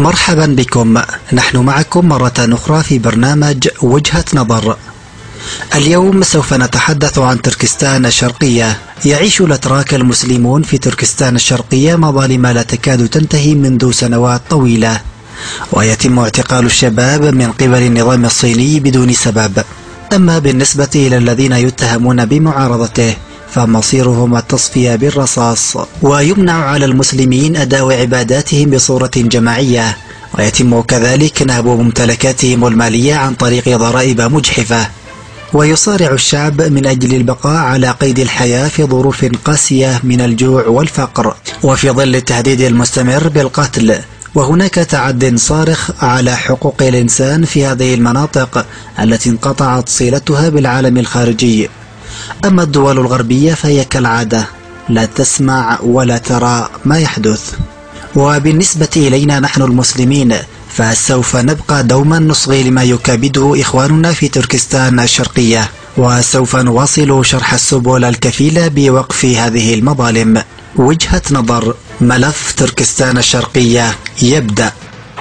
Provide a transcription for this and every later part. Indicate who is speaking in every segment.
Speaker 1: مرحبا بكم، نحن معكم مرة أخرى في برنامج وجهة نظر. اليوم سوف نتحدث عن تركستان الشرقية. يعيش الأتراك المسلمون في تركستان الشرقية مظالم لا تكاد تنتهي منذ سنوات طويلة، ويتم اعتقال الشباب من قبل النظام الصيني بدون سبب. أما بالنسبة إلى الذين يتهمون بمعارضته فمصيرهم التصفية بالرصاص، ويمنع على المسلمين أداء عباداتهم بصورة جماعية، ويتم كذلك نهب ممتلكاتهم المالية عن طريق ضرائب مجحفة. ويصارع الشعب من أجل البقاء على قيد الحياة في ظروف قاسية من الجوع والفقر، وفي ظل التهديد المستمر بالقتل. وهناك تعد صارخ على حقوق الإنسان في هذه المناطق التي انقطعت صلتها بالعالم الخارجي. أما الدول الغربية فهي كالعادة لا تسمع ولا ترى ما يحدث. وبالنسبة إلينا نحن المسلمين فسوف نبقى دوما نصغي لما يكابده إخواننا في تركستان الشرقية، وسوف نواصل شرح السبل الكفيلة بوقف هذه المظالم. وجهة نظر، ملف تركستان الشرقية يبدأ.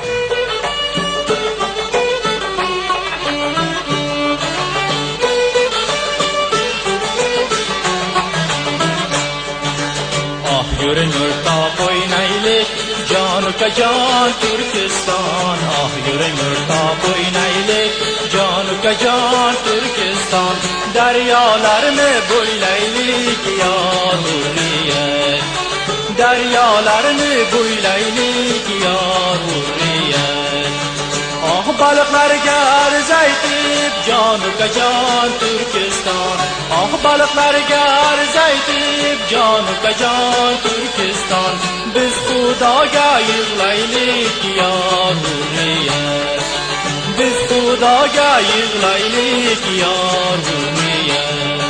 Speaker 2: جان ترکستان آهیر مرتاب و اینیلی جانو که جان ترکستان درyalarını boylaylik yağmuriyet deryalarını boylaylik yağmuriyet ah balıklar gerzeytip janu ka can Türkistan ah balıklar gerzeytip janu ka can Türkistan biz Xudoga yig'laylik yağmuriyet biz Xudoga yig'laylik yağmuriyet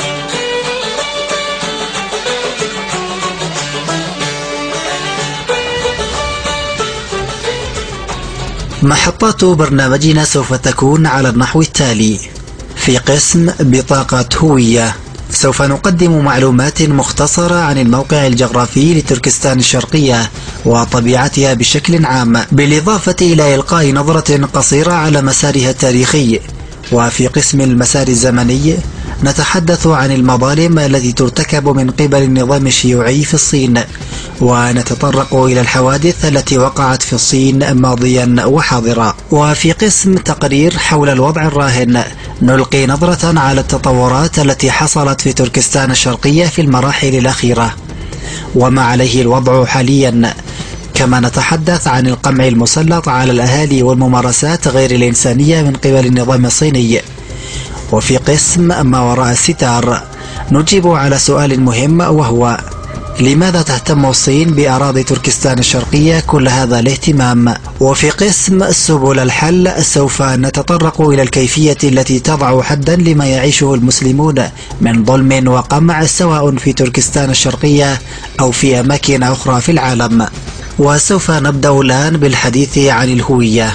Speaker 1: محطات برنامجنا سوف تكون على النحو التالي. في قسم بطاقة هوية سوف نقدم معلومات مختصرة عن الموقع الجغرافي لتركستان الشرقية وطبيعتها بشكل عام، بالإضافة إلى إلقاء نظرة قصيرة على مسارها التاريخي. وفي قسم المسار الزمني نتحدث عن المظالم التي ترتكب من قبل النظام الشيوعي في الصين، ونتطرق إلى الحوادث التي وقعت في الصين ماضيا وحاضرا. وفي قسم تقرير حول الوضع الراهن نلقي نظرة على التطورات التي حصلت في تركستان الشرقية في المراحل الأخيرة وما عليه الوضع حاليا، كما نتحدث عن القمع المسلط على الأهالي والممارسات غير الإنسانية من قبل النظام الصيني. وفي قسم ما وراء الستار نجيب على سؤال مهم، وهو لماذا تهتم الصين بأراضي تركستان الشرقية كل هذا الاهتمام؟ وفي قسم سبل الحل سوف نتطرق إلى الكيفية التي تضع حدا لما يعيشه المسلمون من ظلم وقمع سواء في تركستان الشرقية أو في أماكن أخرى في العالم. وسوف نبدأ الآن بالحديث عن الهوية.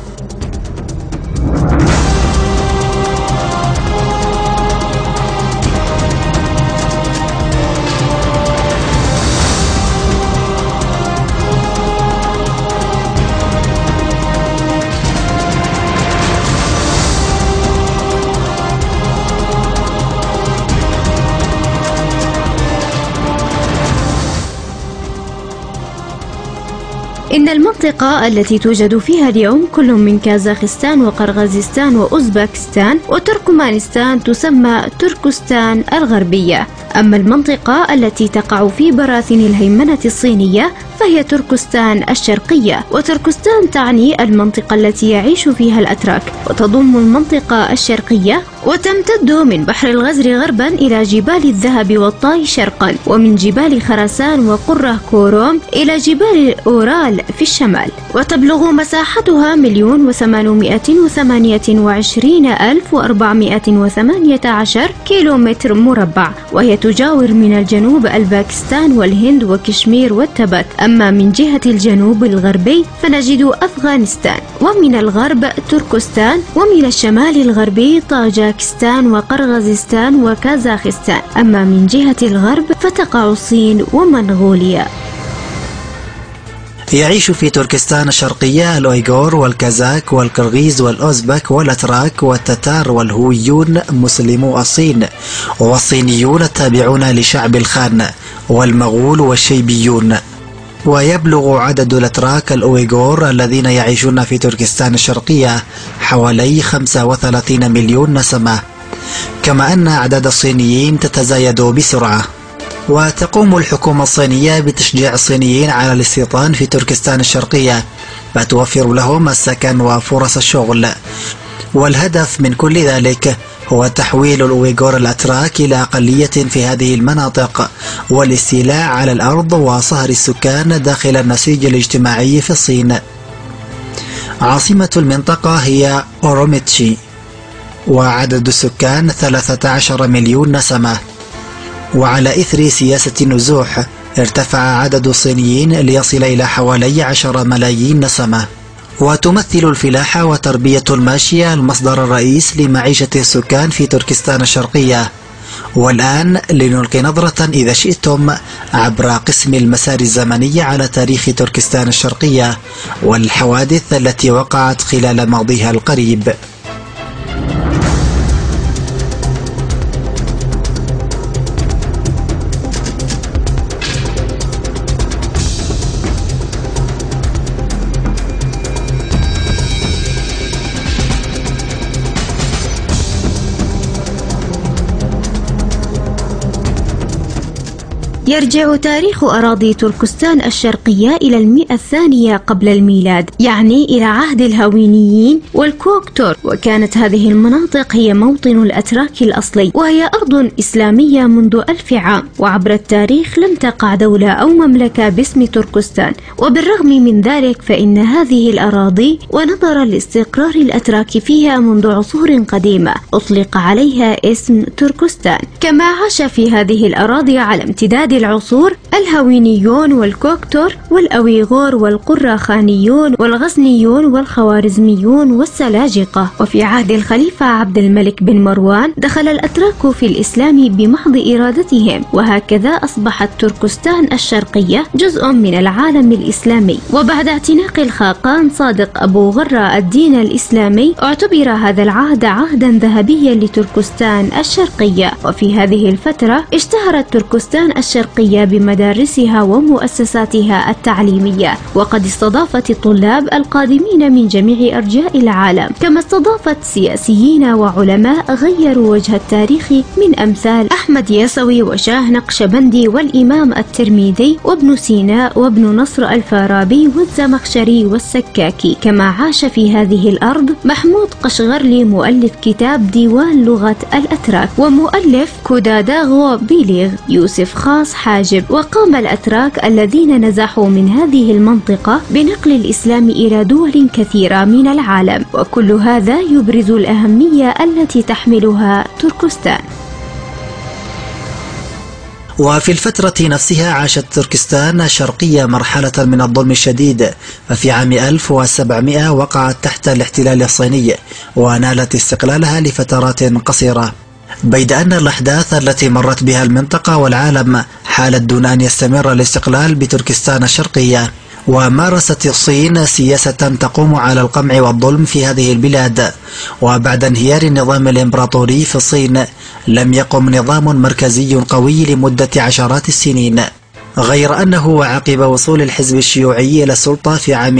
Speaker 3: إن المنطقة التي توجد فيها اليوم كل من كازاخستان وقرغيزستان وأوزبكستان وتركمانستان تسمى تركستان الغربية. أما المنطقة التي تقع في براثن الهيمنة الصينية فهي تركستان الشرقية. وتركستان تعني المنطقة التي يعيش فيها الأتراك، وتضم المنطقة الشرقية وتمتد من بحر الغزر غربا إلى جبال الذهب والطاي شرقا، ومن جبال خراسان وقرة كوروم إلى جبال الأورال في الشمال. وتبلغ مساحتها 1,828,418 كيلومتر مربع، وهي تجاور من الجنوب الباكستان والهند وكشمير والتبت. أما من جهة الجنوب الغربي فنجد أفغانستان، ومن الغرب تركستان، ومن الشمال الغربي طاجكستان وقرغيزستان وكازاخستان. أما من جهة الغرب فتقع الصين ومنغوليا.
Speaker 1: يعيش في تركستان الشرقية الأويغور والكازاك والكرغيز والأوزبك والأتراك والتتار والهويون مسلمو الصين، والصينيون التابعون لشعب الخان، والمغول والشيبيون. ويبلغ عدد الأتراك الأويغور الذين يعيشون في تركستان الشرقية حوالي 35 مليون نسمة، كما أن أعداد الصينيين تتزايد بسرعة. وتقوم الحكومة الصينية بتشجيع الصينيين على الاستيطان في تركستان الشرقية، فتوفر لهم السكن وفرص الشغل. والهدف من كل ذلك هو تحويل الأويغور الأتراك إلى أقلية في هذه المناطق، والاستيلاء على الأرض وصهر السكان داخل النسيج الاجتماعي في الصين. عاصمة المنطقة هي أوروميتشي، وعدد السكان 13 مليون نسمة. وعلى إثر سياسة النزوح ارتفع عدد الصينيين ليصل إلى حوالي 10 ملايين نسمة. وتمثل الفلاحة وتربية الماشية المصدر الرئيس لمعيشة السكان في تركستان الشرقية. والآن لنلقي نظرة إذا شئتم عبر قسم المسار الزمني على تاريخ تركستان الشرقية والحوادث التي وقعت خلال ماضيها القريب.
Speaker 3: يرجع تاريخ أراضي تركستان الشرقية إلى 100 الثانية قبل الميلاد، يعني إلى عهد الهوينيين والكوكتور. وكانت هذه المناطق هي موطن الأتراك الأصلي، وهي أرض إسلامية منذ 1000 عام. وعبر التاريخ لم تقع دولة أو مملكة باسم تركستان، وبالرغم من ذلك فإن هذه الأراضي ونظرا لاستقرار الأتراك فيها منذ عصور قديمة أطلق عليها اسم تركستان. كما عاش في هذه الأراضي على امتداد العصور الهوينيون والكوكتور والأويغور والقراخانيون والغزنيون والخوارزميون والسلاجقة. وفي عهد الخليفة عبد الملك بن مروان دخل الأتراك في الإسلام بمحض إرادتهم، وهكذا أصبحت تركستان الشرقية جزء من العالم الإسلامي. وبعد اعتناق الخاقان صادق أبو غرة الدين الإسلامي اعتبر هذا العهد عهدا ذهبيا لتركستان الشرقية. وفي هذه الفترة اشتهرت تركستان الشرقية بمدارسها ومؤسساتها التعليمية، وقد استضافت الطلاب القادمين من جميع أرجاء العالم، كما استضافت سياسيين وعلماء غيروا وجه التاريخ من أمثال أحمد يسوي وشاه نقشبندي والإمام الترمذي وابن سينا وابن نصر الفارابي والزمخشري والسكاكي. كما عاش في هذه الأرض محمود قشغرلي مؤلف كتاب ديوان لغة الأتراك، ومؤلف كوداداغو بيليغ يوسف خاص حاجب. وقام الأتراك الذين نزحوا من هذه المنطقة بنقل الإسلام إلى دول كثيرة من العالم، وكل هذا يبرز الأهمية التي تحملها تركستان.
Speaker 1: وفي الفترة نفسها عاشت تركستان الشرقية مرحلة من الظلم الشديد، ففي عام 1700 وقعت تحت الاحتلال الصيني ونالت استقلالها لفترات قصيرة، بيد أن الأحداث التي مرت بها المنطقة والعالم حالت دون أن يستمر الاستقلال بتركستان الشرقية. ومارست الصين سياسة تقوم على القمع والظلم في هذه البلاد. وبعد انهيار النظام الإمبراطوري في الصين لم يقم نظام مركزي قوي لمدة عشرات السنين، غير أنه وعقب وصول الحزب الشيوعي إلى السلطة في عام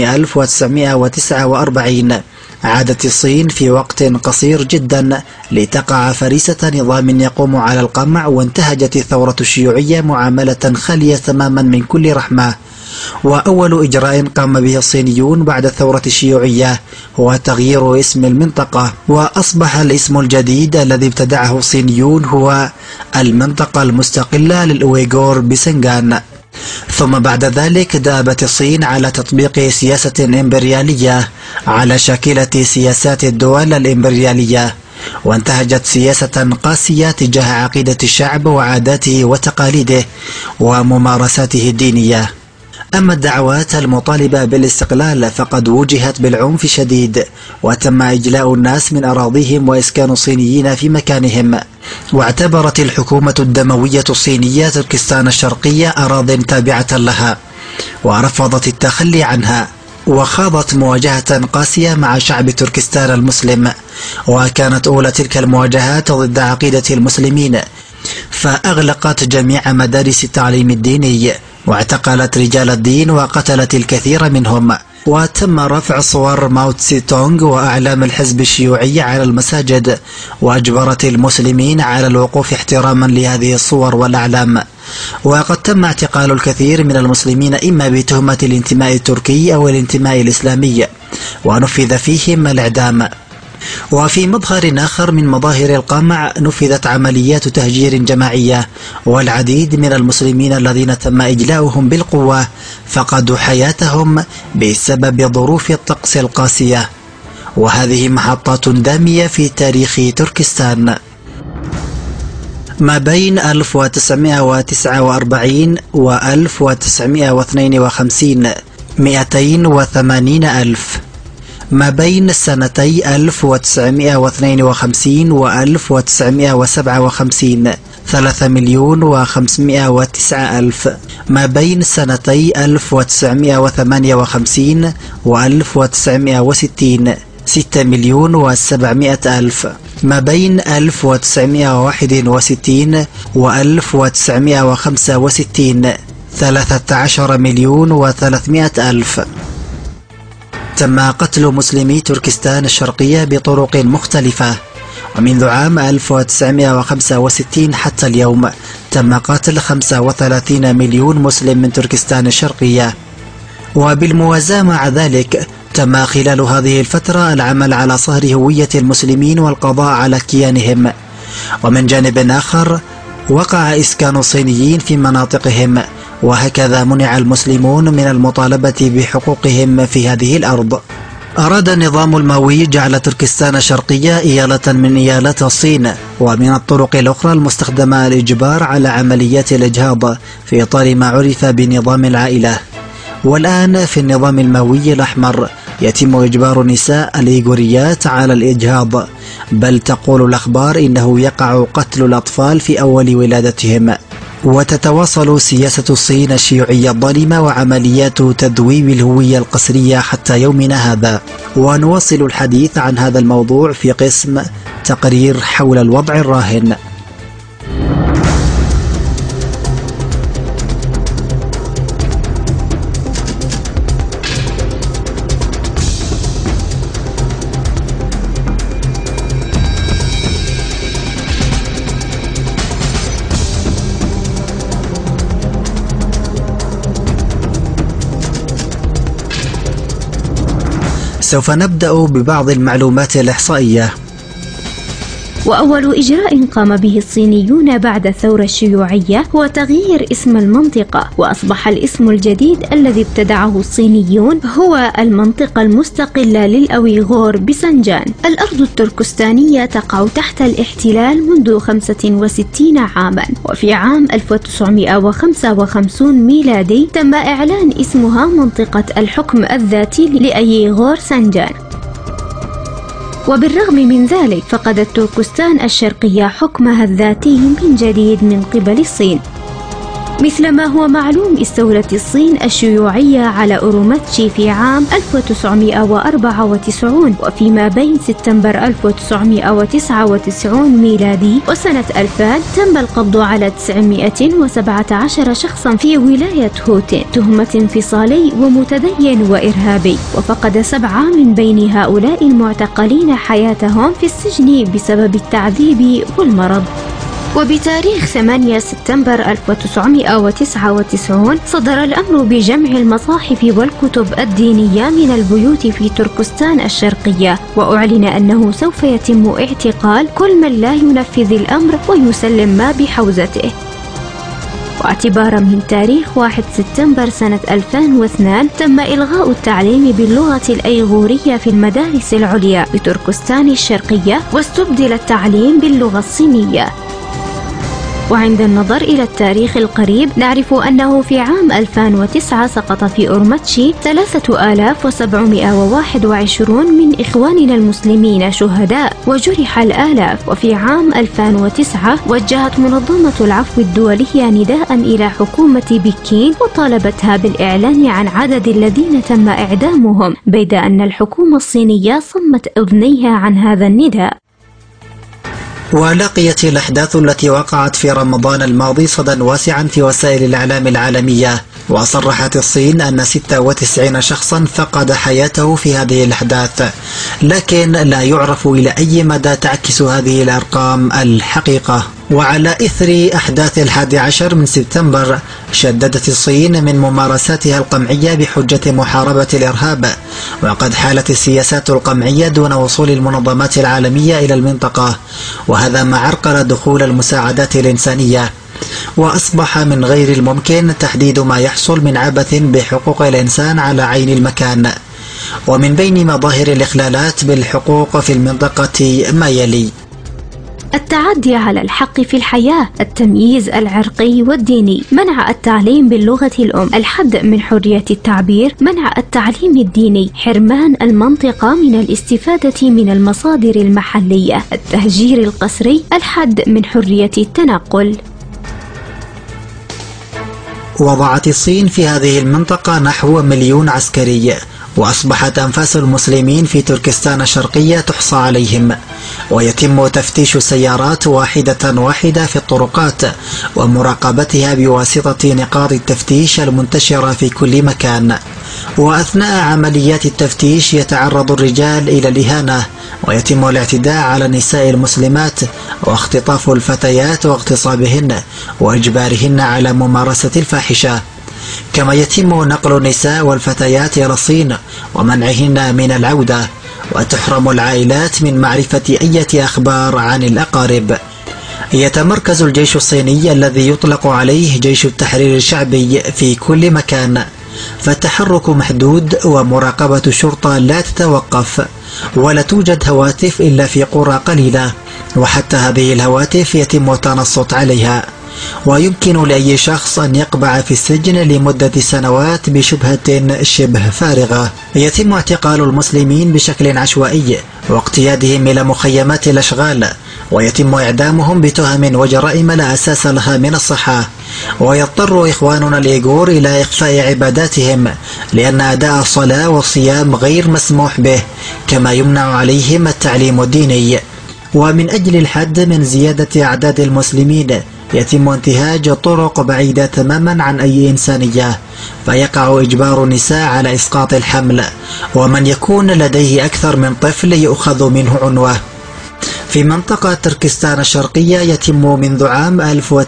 Speaker 1: 1949 عادت الصين في وقت قصير جدا لتقع فريسة نظام يقوم على القمع، وانتهجت الثورة الشيوعية معاملة خالية تماما من كل رحمة. وأول إجراء قام به الصينيون بعد الثورة الشيوعية هو تغيير اسم المنطقة، وأصبح الاسم الجديد الذي ابتدعه الصينيون هو المنطقة المستقلة للأويغور بسنغان. ثم بعد ذلك دابت الصين على تطبيق سياسة إمبريالية على شاكلة سياسات الدول الإمبريالية، وانتهجت سياسة قاسية تجاه عقيدة الشعب وعاداته وتقاليده وممارساته الدينية. أما الدعوات المطالبة بالاستقلال فقد وجهت بالعنف شديد، وتم إجلاء الناس من أراضيهم وإسكان الصينيين في مكانهم. واعتبرت الحكومة الدموية الصينية تركستان الشرقية أراضٍ تابعة لها، ورفضت التخلي عنها، وخاضت مواجهة قاسية مع شعب تركستان المسلم، وكانت أولى تلك المواجهات ضد عقيدة المسلمين، فأغلقت جميع مدارس التعليم الديني، واعتقلت رجال الدين وقتلت الكثير منهم، وتم رفع صور ماو تسي تونغ وأعلام الحزب الشيوعي على المساجد، وأجبرت المسلمين على الوقوف احتراما لهذه الصور والأعلام. وقد تم اعتقال الكثير من المسلمين إما بتهمة الانتماء التركي أو الانتماء الإسلامي، ونفذ فيهم الإعدام. وفي مظهر آخر من مظاهر القمع نفذت عمليات تهجير جماعية، والعديد من المسلمين الذين تم إجلاؤهم بالقوة فقدوا حياتهم بسبب ظروف الطقس القاسية. وهذه محطات دامية في تاريخ تركستان. ما بين 1949 و 1952 280,000. ما بين سنتي 1952 و 1957 3,509,000. ما بين سنتي 1958 و 1960 6,700,000. ما بين 1961 و 1965 13,300,000. تم قتل مسلمي تركستان الشرقية بطرق مختلفة، ومنذ عام 1965 حتى اليوم تم قتل 35 مليون مسلم من تركستان الشرقية. وبالموازاة مع ذلك تم خلال هذه الفترة العمل على صهر هوية المسلمين والقضاء على كيانهم. ومن جانب آخر وقع إسكان الصينيين في مناطقهم، وهكذا منع المسلمون من المطالبة بحقوقهم في هذه الأرض. أراد النظام الماوي جعل تركستان الشرقية إيالة من إيالات الصين، ومن الطرق الأخرى المستخدمة الإجبار على عمليات الإجهاض في إطار ما عرف بنظام العائلة. والآن في النظام الماوي الأحمر يتم إجبار نساء الإيغوريات على الإجهاض، بل تقول الأخبار إنه يقع قتل الأطفال في أول ولادتهم. وتتواصل سياسة الصين الشيوعية الظالمة وعمليات تذويب الهوية القسرية حتى يومنا هذا. ونواصل الحديث عن هذا الموضوع في قسم تقرير حول الوضع الراهن. سوف نبدأ ببعض المعلومات الإحصائية.
Speaker 3: وأول إجراء قام به الصينيون بعد الثورة الشيوعية هو تغيير اسم المنطقة، وأصبح الاسم الجديد الذي ابتدعه الصينيون هو المنطقة المستقلة للأويغور بسنجان. الأرض التركستانية تقع تحت الاحتلال منذ 65 عاما، وفي عام 1955 ميلادي تم إعلان اسمها منطقة الحكم الذاتي لأيغور سنجان. وبالرغم من ذلك فقدت تركستان الشرقية حكمها الذاتي من جديد من قبل الصين. مثلما هو معلوم استولت الصين الشيوعية على أوروماتشي في عام 1994، وفيما بين سبتمبر 1999 ميلادي وسنة 2000 تم القبض على 917 شخصا في ولاية هوتين تهمة انفصالي ومتدين وإرهابي، وفقد 7 من بين هؤلاء المعتقلين حياتهم في السجن بسبب التعذيب والمرض. وبتاريخ 8 سبتمبر 1999 صدر الأمر بجمع المصاحف والكتب الدينية من البيوت في تركستان الشرقية، وأعلن أنه سوف يتم اعتقال كل من لا ينفذ الأمر ويسلم ما بحوزته. واعتبارا من تاريخ 1 سبتمبر سنة 2002 تم إلغاء التعليم باللغة الأيغورية في المدارس العليا بتركستان الشرقية، واستبدل التعليم باللغة الصينية. وعند النظر إلى التاريخ القريب نعرف أنه في عام 2009 سقط في أورمتشي 3721 من إخواننا المسلمين شهداء وجرح الآلاف. وفي عام 2009 وجهت منظمة العفو الدولية نداء إلى حكومة بكين وطالبتها بالإعلان عن عدد الذين تم إعدامهم، بيد أن الحكومة الصينية صمت أذنيها عن هذا النداء.
Speaker 1: ولقيت الأحداث التي وقعت في رمضان الماضي صدى واسعا في وسائل الإعلام العالمية، وصرحت الصين أن 96 شخصا فقد حياته في هذه الأحداث، لكن لا يعرف إلى أي مدى تعكس هذه الأرقام الحقيقة. وعلى إثر أحداث 11 من سبتمبر شددت الصين من ممارساتها القمعية بحجة محاربة الإرهاب، وقد حالت السياسات القمعية دون وصول المنظمات العالمية إلى المنطقة، وهذا ما عرقل دخول المساعدات الإنسانية. وأصبح من غير الممكن تحديد ما يحصل من عبث بحقوق الإنسان على عين المكان. ومن بين مظاهر الإخلالات بالحقوق في المنطقة ما يلي:
Speaker 3: التعدي على الحق في الحياة، التمييز العرقي والديني، منع التعليم باللغة الأم، الحد من حرية التعبير، منع التعليم الديني، حرمان المنطقة من الاستفادة من المصادر المحلية، التهجير القسري، الحد من حرية التنقل.
Speaker 1: وضعت الصين في هذه المنطقة نحو 1,000,000 عسكري، وأصبحت أنفاس المسلمين في تركستان الشرقية تحصى عليهم، ويتم تفتيش السيارات واحدة في الطرقات ومراقبتها بواسطة نقاط التفتيش المنتشرة في كل مكان. وأثناء عمليات التفتيش يتعرض الرجال إلى الإهانة، ويتم الاعتداء على النساء المسلمات واختطاف الفتيات واغتصابهن وإجبارهن على ممارسة الفاحشة. كما يتم نقل النساء والفتيات إلى الصين ومنعهن من العودة، وتحرم العائلات من معرفة أي أخبار عن الأقارب. يتمركز الجيش الصيني الذي يطلق عليه جيش التحرير الشعبي في كل مكان، فالتحرك محدود ومراقبة الشرطة لا تتوقف، ولا توجد هواتف إلا في قرى قليلة، وحتى هذه الهواتف يتم التنصت عليها. ويمكن لأي شخص أن يقبع في السجن لمدة سنوات بشبهة شبه فارغة. يتم اعتقال المسلمين بشكل عشوائي واقتيادهم إلى مخيمات الأشغال، ويتم إعدامهم بتهم وجرائم لا أساس لها من الصحة. ويضطر إخواننا الإيغور إلى إخفاء عباداتهم، لأن أداء الصلاة والصيام غير مسموح به، كما يمنع عليهم التعليم الديني. ومن أجل الحد من زيادة أعداد المسلمين يتم انتهاج طرق بعيدة تماما عن أي إنسانية، فيقع إجبار النساء على إسقاط الحمل، ومن يكون لديه أكثر من طفل يؤخذ منه عنوة. في منطقة تركستان الشرقية يتم منذ عام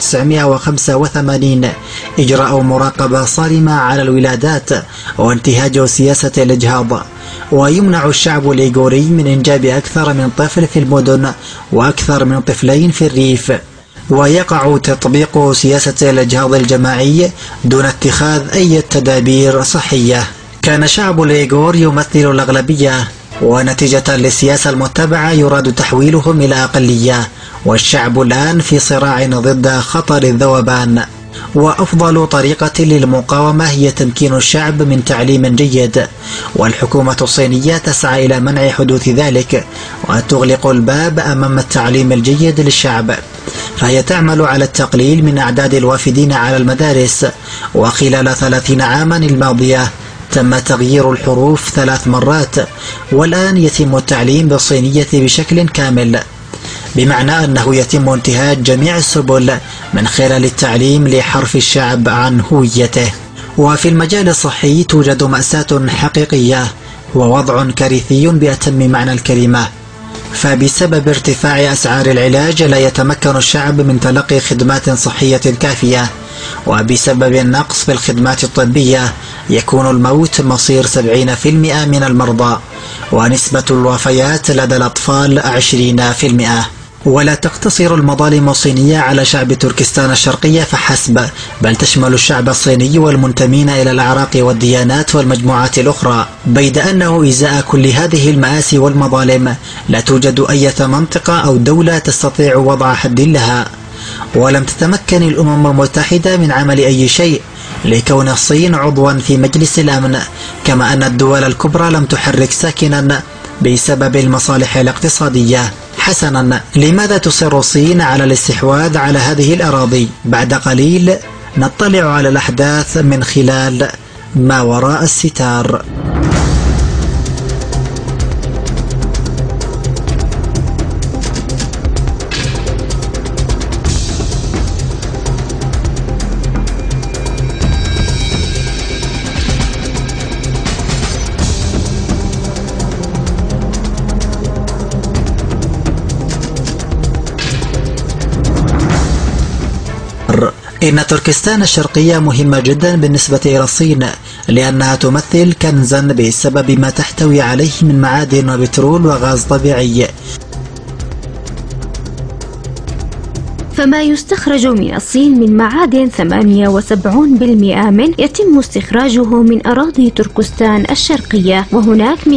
Speaker 1: 1985 إجراء مراقبة صارمة على الولادات وانتهاج سياسة الإجهاض، ويمنع الشعب الإيغوري من إنجاب أكثر من طفل في المدن وأكثر من طفلين في الريف، ويقع تطبيق سياسة الإجهاض الجماعي دون اتخاذ أي تدابير صحية. كان شعب الإيغور يمثل الأغلبية، ونتيجة للسياسة المتبعة يراد تحويلهم إلى أقلية، والشعب الآن في صراع ضد خطر الذوبان. وأفضل طريقة للمقاومة هي تمكين الشعب من تعليم جيد، والحكومة الصينية تسعى إلى منع حدوث ذلك وتغلق الباب أمام التعليم الجيد للشعب، فهي تعمل على التقليل من أعداد الوافدين على المدارس. وخلال 30 عاما الماضية تم تغيير الحروف 3 مرات، والآن يتم التعليم بالصينية بشكل كامل، بمعنى أنه يتم انتهاج جميع السبل من خلال التعليم لحرف الشعب عن هويته. وفي المجال الصحي توجد مأساة حقيقية ووضع كارثي بأتم معنى الكلمة، فبسبب ارتفاع أسعار العلاج لا يتمكن الشعب من تلقي خدمات صحية كافية، وبسبب النقص في الخدمات الطبية يكون الموت مصير 70% من المرضى، ونسبة الوفيات لدى الأطفال 20%. ولا تقتصر المظالم الصينية على شعب تركستان الشرقية فحسب، بل تشمل الشعب الصيني والمنتمين إلى الأعراق والديانات والمجموعات الأخرى، بيد أنه إزاء كل هذه المآسي والمظالم لا توجد أي منطقة أو دولة تستطيع وضع حد لها. ولم تتمكن الأمم المتحدة من عمل أي شيء لكون الصين عضوا في مجلس الأمن، كما أن الدول الكبرى لم تحرك ساكنا بسبب المصالح الاقتصادية. حسنا، لماذا تصر الصين على الاستحواذ على هذه الأراضي؟ بعد قليل نطلع على الأحداث من خلال ما وراء الستار. إن تركستان الشرقية مهمة جدا بالنسبة إلى الصين، لأنها تمثل كنزا بسبب ما تحتوي عليه من معادن وبترول وغاز طبيعي.
Speaker 3: فما يستخرج من الصين من معادن 78% منه يتم استخراجه من أراضي تركستان الشرقية، وهناك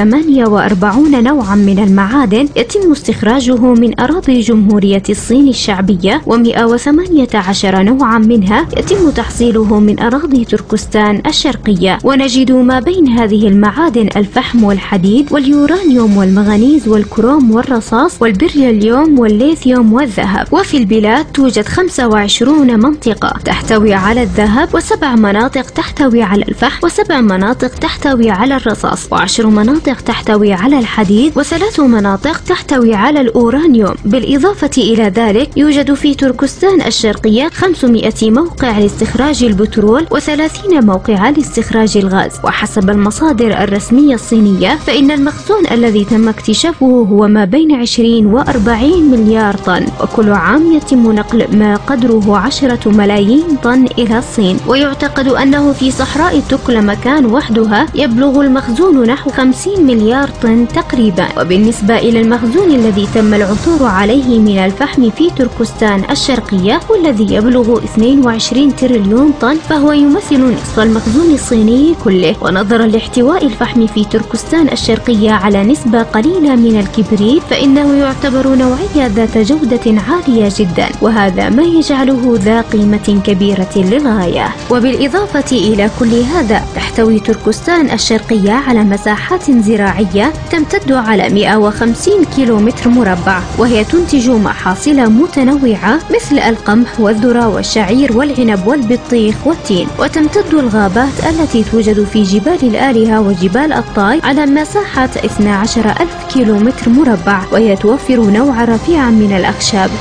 Speaker 3: 148 نوعا من المعادن يتم استخراجه من أراضي جمهورية الصين الشعبية، و118 نوعا منها يتم تحصيله من أراضي تركستان الشرقية. ونجد ما بين هذه المعادن الفحم والحديد واليورانيوم والمغنيز والكروم والرصاص والبريليوم والليثيوم والذهب. وفي البلاد توجد 25 منطقة تحتوي على الذهب، و7 مناطق تحتوي على الفحم، و7 مناطق تحتوي على الرصاص، و10 مناطق تحتوي على الحديد، و3 مناطق تحتوي على الأورانيوم. بالإضافة إلى ذلك يوجد في تركستان الشرقية 500 موقع لاستخراج البترول و30 موقعا لاستخراج الغاز. وحسب المصادر الرسمية الصينية فإن المخزون الذي تم اكتشافه هو ما بين 20 و40 مليار طن، وكل عام يتم نقل ما قدره 10 ملايين طن إلى الصين. ويعتقد أنه في صحراء تكلمكان وحدها يبلغ المخزون نحو 50 مليار طن تقريبا. وبالنسبة إلى المخزون الذي تم العثور عليه من الفحم في تركستان الشرقية والذي يبلغ 22 تريليون طن، فهو يمثل نصف المخزون الصيني كله. ونظرا لاحتواء الفحم في تركستان الشرقية على نسبة قليلة من الكبريت فإنه يعتبر نوعية ذات جودة عالية جدا، وهذا ما يجعله ذا قيمة كبيرة للغاية. وبالإضافة إلى كل هذا تحتوي تركستان الشرقية على مساحات زراعية تمتد على 150 كيلومتر مربع، وهي تنتج محاصيل متنوعة مثل القمح والذرة والشعير والعنب والبطيخ والتين. وتمتد الغابات التي توجد في جبال الآلهة وجبال الطاي على مساحة 12,000 كيلومتر مربع، وهي توفر نوعا رفيعا من الأخشاب.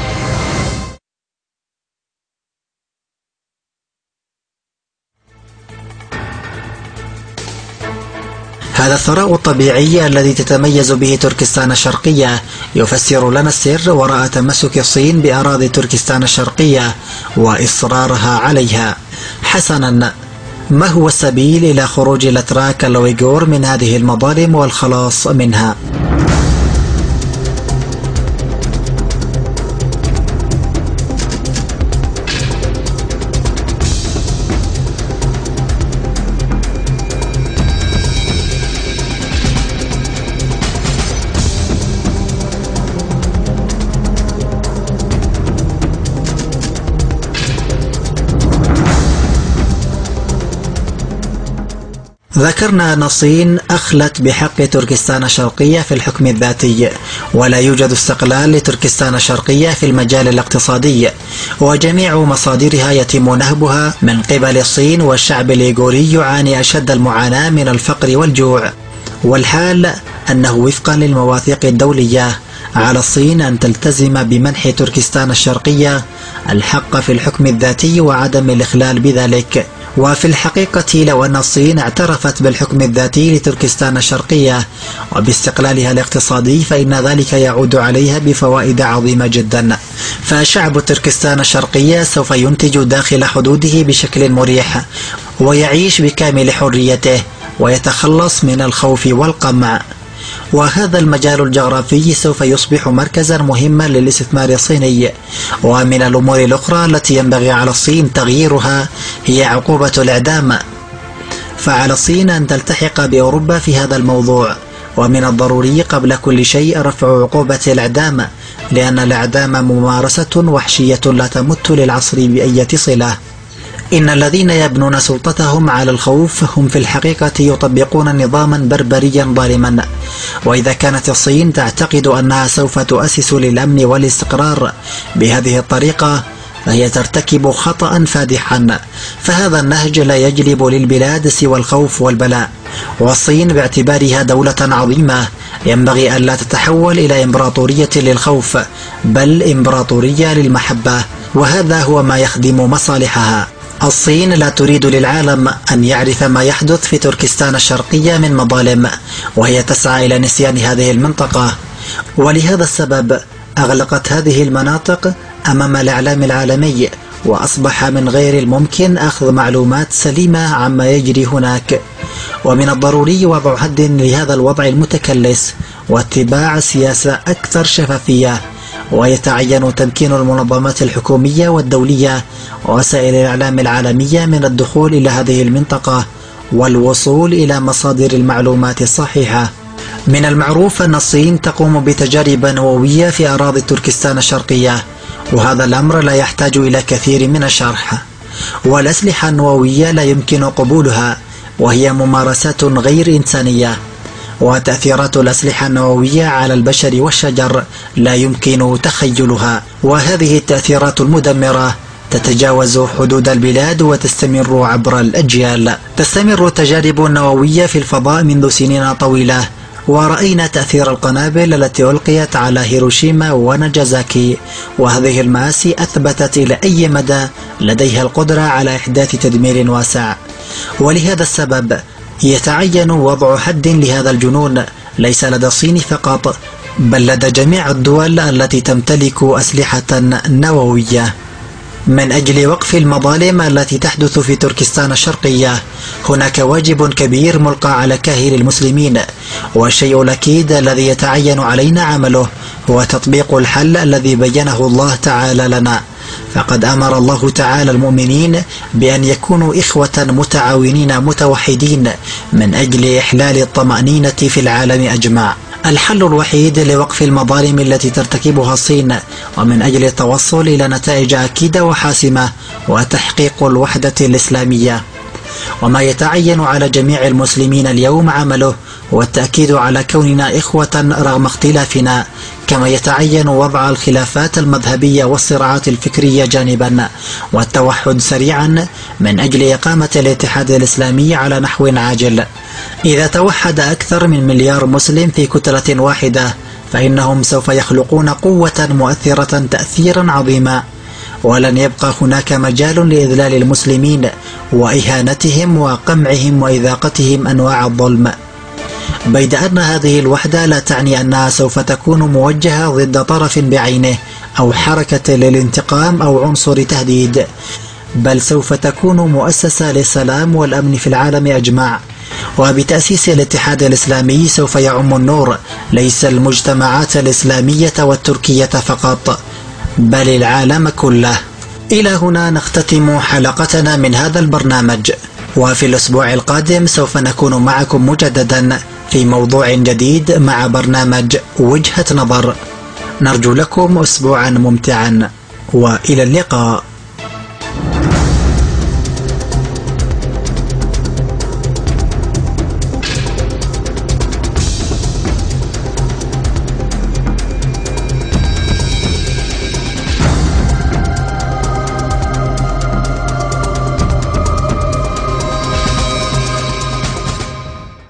Speaker 1: هذا الثراء الطبيعي الذي تتميز به تركستان الشرقية يفسر لنا السر وراء تمسك الصين بأراضي تركستان الشرقية وإصرارها عليها. حسنا، ما هو السبيل إلى خروج الأتراك الأويغور من هذه المظالم والخلاص منها؟ ذكرنا أن الصين أخلت بحق تركستان الشرقية في الحكم الذاتي، ولا يوجد استقلال لتركستان الشرقية في المجال الاقتصادي، وجميع مصادرها يتم نهبها من قبل الصين، والشعب الإيغوري يعاني أشد المعاناة من الفقر والجوع. والحال أنه وفقا للمواثيق الدولية على الصين أن تلتزم بمنح تركستان الشرقية الحق في الحكم الذاتي وعدم الإخلال بذلك. وفي الحقيقة لو أن الصين اعترفت بالحكم الذاتي لتركستان الشرقية وباستقلالها الاقتصادي فإن ذلك يعود عليها بفوائد عظيمة جدا. فشعب تركستان الشرقية سوف ينتج داخل حدوده بشكل مريح، ويعيش بكامل حريته، ويتخلص من الخوف والقمع. وهذا المجال الجغرافي سوف يصبح مركزا مهما للاستثمار الصيني. ومن الأمور الأخرى التي ينبغي على الصين تغييرها هي عقوبة الإعدام، فعلى الصين أن تلتحق بأوروبا في هذا الموضوع، ومن الضروري قبل كل شيء رفع عقوبة الإعدام، لأن الإعدام ممارسة وحشية لا تمت للعصر بأي صلة. إن الذين يبنون سلطتهم على الخوف هم في الحقيقة يطبقون نظاما بربريا ظالما. وإذا كانت الصين تعتقد أنها سوف تؤسس للأمن والاستقرار بهذه الطريقة فهي ترتكب خطأ فادحا، فهذا النهج لا يجلب للبلاد سوى الخوف والبلاء. والصين باعتبارها دولة عظيمة ينبغي أن لا تتحول إلى إمبراطورية للخوف، بل إمبراطورية للمحبة، وهذا هو ما يخدم مصالحها. الصين لا تريد للعالم أن يعرف ما يحدث في تركستان الشرقية من مظالم، وهي تسعى إلى نسيان هذه المنطقة، ولهذا السبب أغلقت هذه المناطق أمام الإعلام العالمي، وأصبح من غير الممكن أخذ معلومات سليمة عما يجري هناك. ومن الضروري وضع حد لهذا الوضع المتكلس واتباع سياسة أكثر شفافية، ويتعين تمكين المنظمات الحكومية والدولية ووسائل الإعلام العالمية من الدخول إلى هذه المنطقة والوصول إلى مصادر المعلومات الصحيحة. من المعروف أن الصين تقوم بتجارب نووية في أراضي تركستان الشرقية، وهذا الأمر لا يحتاج إلى كثير من الشرح. والأسلحة النووية لا يمكن قبولها، وهي ممارسات غير إنسانية، وتأثيرات الأسلحة النووية على البشر والشجر لا يمكن تخيلها، وهذه التأثيرات المدمرة تتجاوز حدود البلاد وتستمر عبر الأجيال. تستمر التجارب النووية في الفضاء منذ سنين طويلة، ورأينا تأثير القنابل التي ألقيت على هيروشيما وناجازاكي، وهذه المآسي أثبتت إلى أي مدى لديها القدرة على إحداث تدمير واسع. ولهذا السبب يتعين وضع حد لهذا الجنون، ليس لدى الصين فقط بل لدى جميع الدول التي تمتلك أسلحة نووية. من أجل وقف المظالم التي تحدث في تركستان الشرقية هناك واجب كبير ملقى على كاهل المسلمين، والشيء الأكيد الذي يتعين علينا عمله هو تطبيق الحل الذي بينه الله تعالى لنا. فقد أمر الله تعالى المؤمنين بأن يكونوا إخوة متعاونين متوحدين من أجل إحلال الطمأنينة في العالم أجمع. الحل الوحيد لوقف المظالم التي ترتكبها الصين ومن أجل التوصل إلى نتائج أكيدة وحاسمة وتحقيق الوحدة الإسلامية. وما يتعين على جميع المسلمين اليوم عمله هو التأكيد على كوننا إخوة رغم اختلافنا، كما يتعين وضع الخلافات المذهبية والصراعات الفكرية جانبا، والتوحد سريعا من أجل إقامة الاتحاد الإسلامي على نحو عاجل. إذا توحد أكثر من مليار مسلم في كتلة واحدة فإنهم سوف يخلقون قوة مؤثرة تأثيرا عظيما، ولن يبقى هناك مجال لإذلال المسلمين وإهانتهم وقمعهم وإذاقتهم أنواع الظلم. بيد أن هذه الوحدة لا تعني أنها سوف تكون موجهة ضد طرف بعينه أو حركة للانتقام أو عنصر تهديد، بل سوف تكون مؤسسة للسلام والأمن في العالم أجمع. وبتأسيس الاتحاد الإسلامي سوف يعم النور ليس المجتمعات الإسلامية والتركية فقط بل العالم كله. إلى هنا نختتم حلقتنا من هذا البرنامج، وفي الأسبوع القادم سوف نكون معكم مجددا في موضوع جديد مع برنامج وجهة نظر. نرجو لكم أسبوعا ممتعا، وإلى اللقاء.